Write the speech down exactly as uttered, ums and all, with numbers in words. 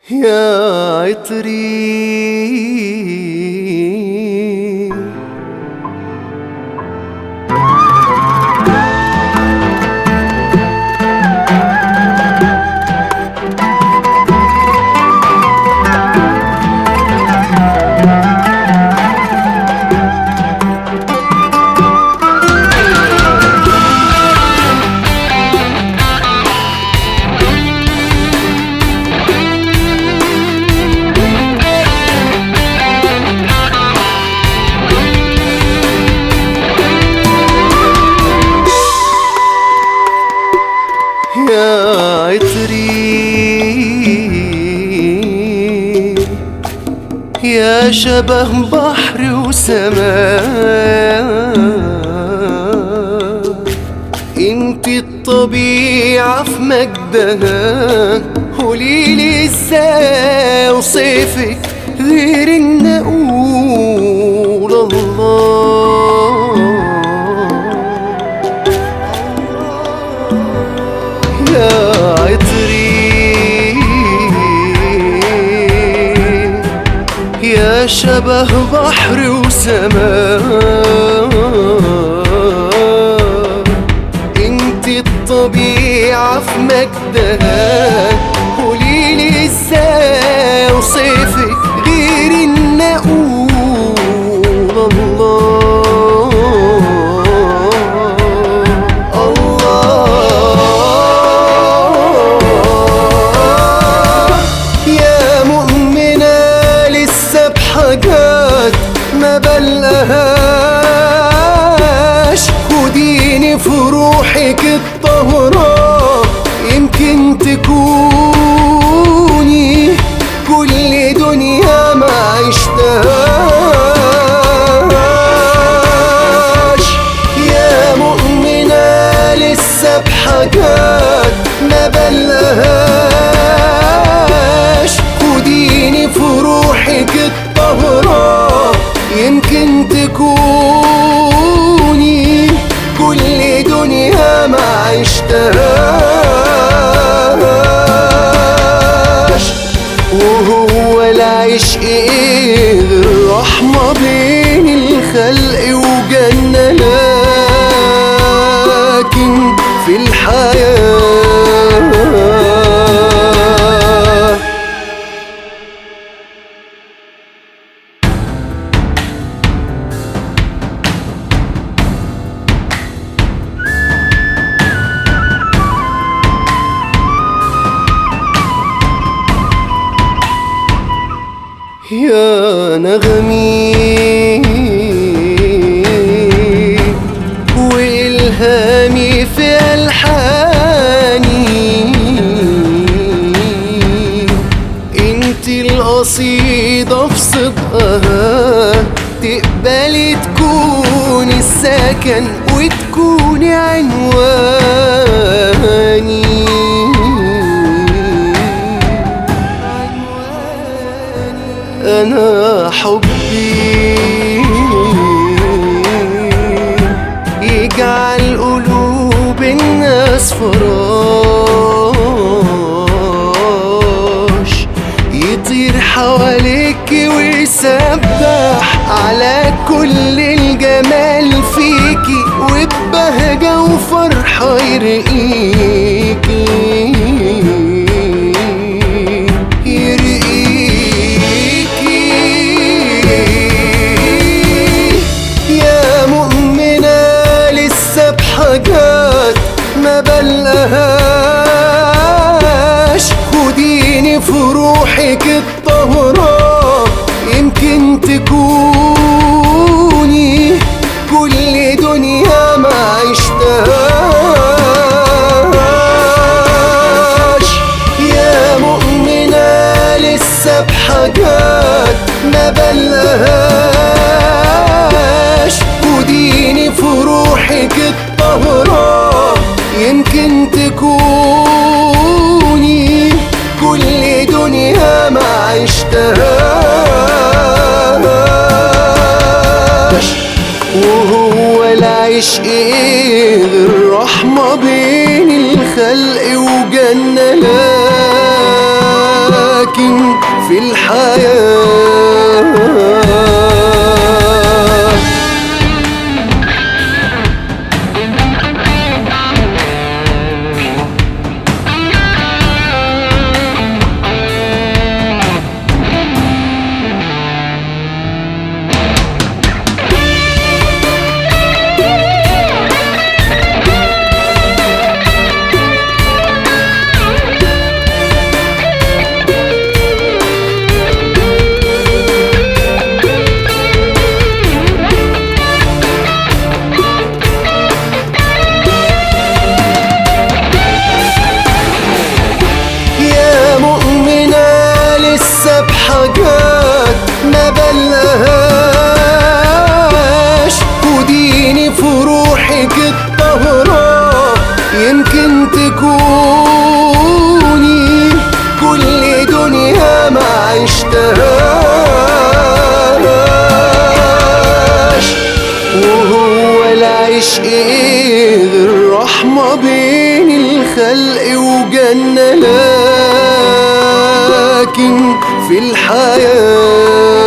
يا عطري يا عطري يا شبه بحر وسماء، انت الطبيعة في مجدها، قوليلي ازاي اوصفك غير ان اقول الله. يا عطري يا شبه بحر وسماء، انت الطبيعة في مجدها، قوليلي ازاي اوصفك غير ان اقول الله. حاجات ما بلقاهاش، خديني في روحك الطهرة، يمكن تكوني كل دنيا ما عشتهاش. يا مؤمنة لسه بحاجات ما بلقاهاش، خديني في روحك الطهرة، يمكن تكوني كل دنيا ما عشتهاش. وهو العشق ايه غير رحمة بين الخلق وجنة، لكن في الحياة يا نغمي وإلهامي في ألحاني، انت القصيدة في صدقها، تقبلي تكوني السكن وتكوني عنواني. أنا حبي يجعل قلوب الناس فراش، يطير حواليك ويسبح على كل الجمال فيكي، وببهجة وفرحة يرقيكي حاجات ما بلقاهاش، خديني في روحك الطهرة، يمكن تكوني كل دنيا ما عشتهاش. يا مؤمنة لسه بحاجات ما بلقاهاش، خديني في روحك الطهرة، يمكن تكوني كل دنيا ما عشتهاش. وهو العشق ايه غير رحمة بين الخلق وجنة، لكن في الحياة. بحاجات ما بلهاش، وديني في روحك الطهرة يمكن تكوني كل دنيا ما عشتهاش. وهو العشق ايه غير رحمة بين الخلق وجنة، لكن في الحياة